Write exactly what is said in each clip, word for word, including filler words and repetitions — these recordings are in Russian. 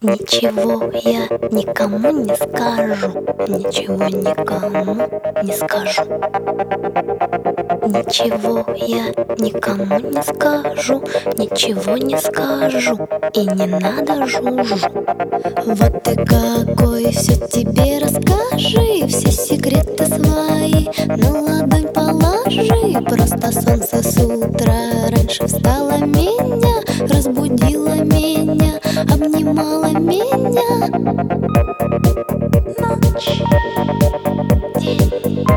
Ничего я никому не скажу, ничего никому не скажу. Ничего я никому не скажу, ничего не скажу, и не надо жужжу. Вот ты какой, все тебе расскажи, все секреты свои на ладонь положи. Просто солнце с утра раньше встало меня, разбудило меня, обнимала меня. Ночь, день,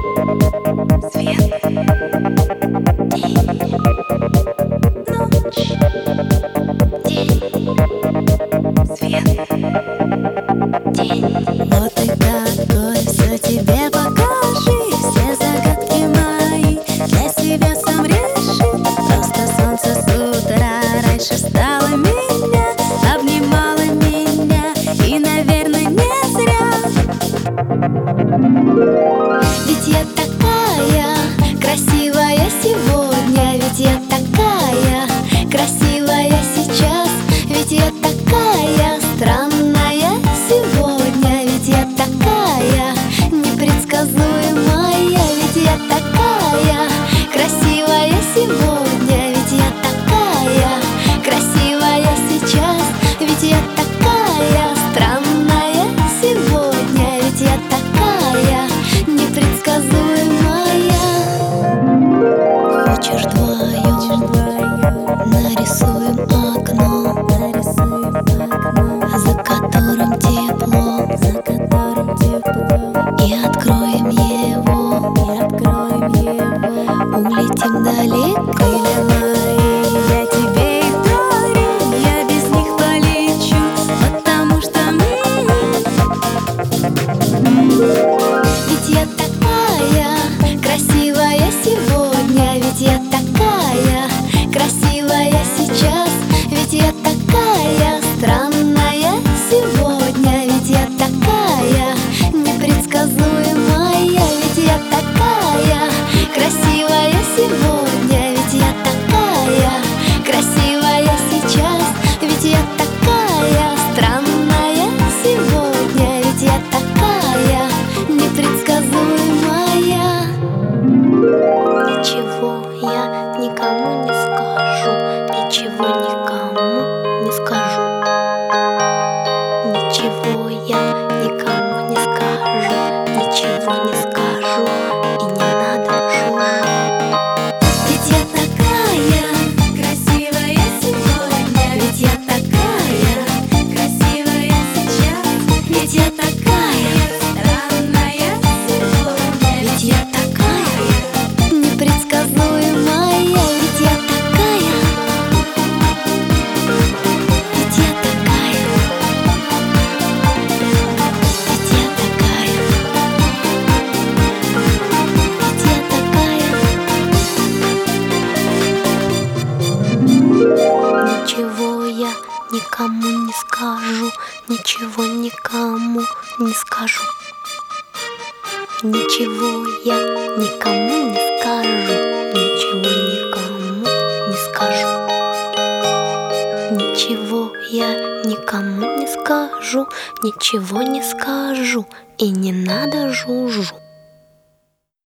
свет, день, ночь, день, свет, день. Вот и какой, все тебе покажи, все загадки мои для себя сам реши. Просто солнце с утра раньше встало меня, обнимала меня, и, наверное, не зря. Ведь я такая красивая сегодня, ведь я такая красивая сейчас, ведь я такая странная сегодня, ведь я такая непредсказуемая, ведь я такая красивая сегодня, ведь я такая красивая сейчас, ведь я такая странная сегодня, ведь я такая непредсказуемая. Хочешь вдвоем нарисуем окно, за которым тепло, за которым тепло, и откроем его, и откроем его, улетим далеко. Я тебе их дарю, я без них полечу, потому что ведь я такая красивая сегодня, ведь я такая красивая сейчас, ведь я такая странная сегодня, ведь я такая непредсказуемая, ведь я такая красивая сегодня, ведь я такая красивая сейчас, ведь я такая странная сегодня, ведь я такая непредсказуемая. Ничего я никому не скажу, ничего никому не скажу. Ничего я никому не скажу, ничего не скажу, и не надо жужжу. Ведь я такая красивая сегодня, ведь я такая красивая сейчас, ведь я такая странная сегодня, ведь я такая непредсказуемая, ведь я такая, ведь я такая, ведь я такая, ведь я такая. Ничего я никому не скажу, ничего никому не скажу. Ничего я никому не скажу, ничего никому не скажу. Ничего я никому не скажу, ничего не скажу, и не надо жужжу.